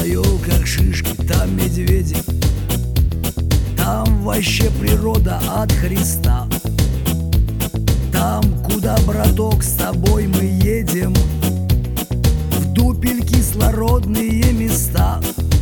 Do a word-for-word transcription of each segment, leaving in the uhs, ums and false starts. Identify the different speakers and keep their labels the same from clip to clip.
Speaker 1: на елках шишки, там медведи, там вообще природа от Христа. Там, куда, браток, с тобой мы едем, в дупель кислородные места.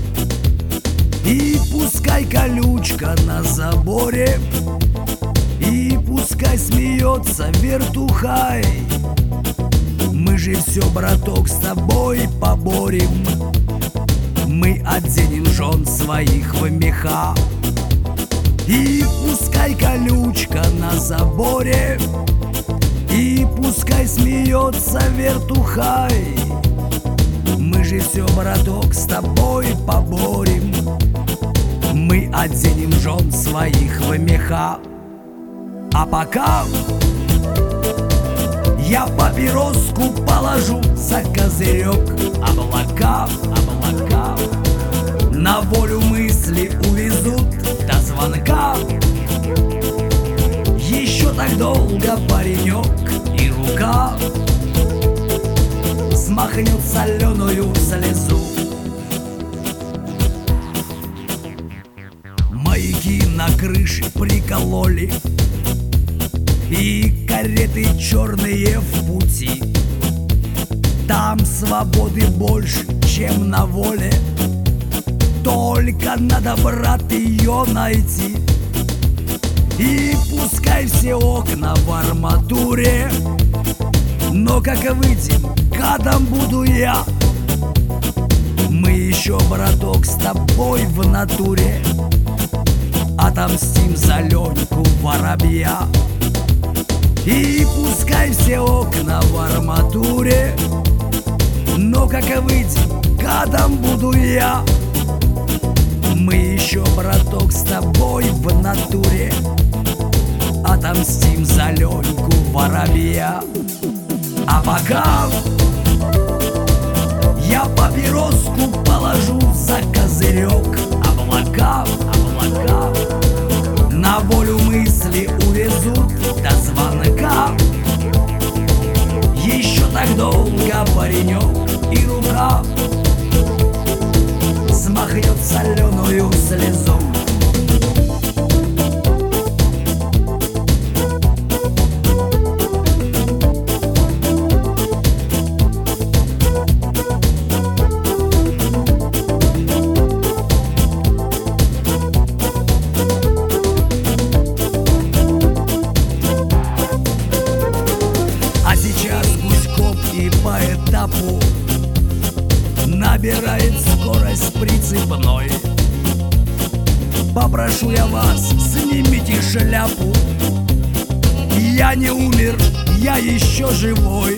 Speaker 1: И пускай колючка на заборе, и пускай смеется вертухай, мы же все, браток, с тобой поборем. Мы оденем жен своих в меха. И пускай колючка на заборе, и пускай смеется вертухай, мы же все, браток, с тобой поборем. Мы оденем жен своих в меха. А пока я папироску положу за козырек. Облака, облака на волю мысли увезут до звонка. Еще так долго паренек и рука смахнет соленую слезу. Маяки на крыше прикололи, и кареты черные в пути. Там свободы больше, чем на воле, только надо, брат, ее найти. И пускай все окна в арматуре, но как выйдем, гадом буду я. Мы еще, браток, с тобой в натуре отомстим за Леньку воробья. И пускай все окна в арматуре, но как выйдем, гадом буду я. Мы еще, браток, с тобой в натуре отомстим за Леньку воробья. А пока я папироску положу за козырек. Облака, облака на волю мысли увезут до звонка. Еще так долго паренек и рука смахнет соленую слезу. И по этапу набирает скорость прицепной. Попрошу я вас, снимите шляпу. Я не умер, я еще живой.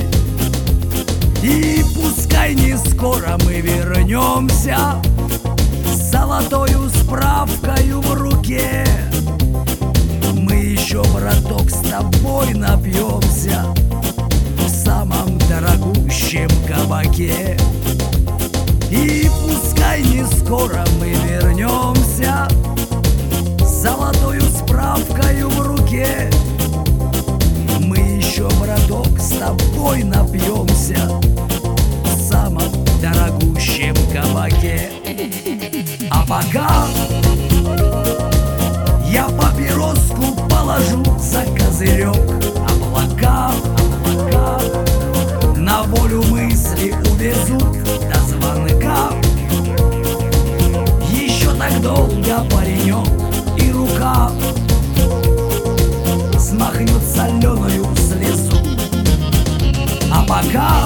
Speaker 1: И пускай не скоро мы вернемся с золотою справкою в руке. Мы еще, браток, с тобой напьемся в самом дорогущем кабаке. И пускай не скоро мы вернемся с золотою справкою в руке. Мы еще, браток, с тобой напьемся в самом дорогущем кабаке. А пока я папироску положу за козырек. Облака, облака на волю мысли увезут до звонка. Еще так долго паренек и рука смахнет соленую слезу. А пока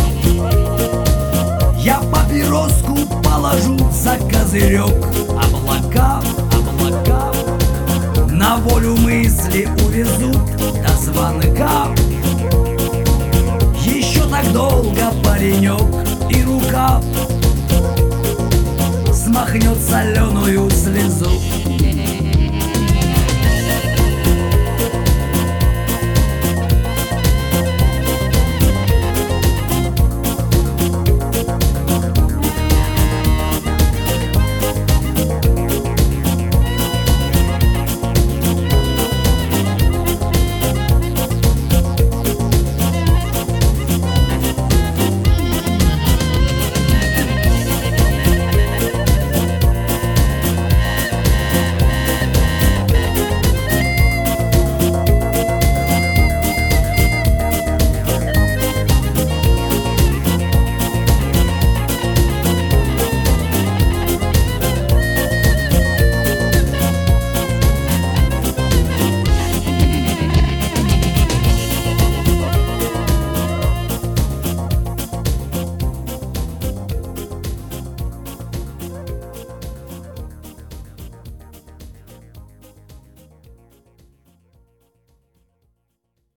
Speaker 1: я папироску положу за козырек. Облака, облака на волю мысли увезут до звонка. Еще так долго паренек и рука смахнет соленую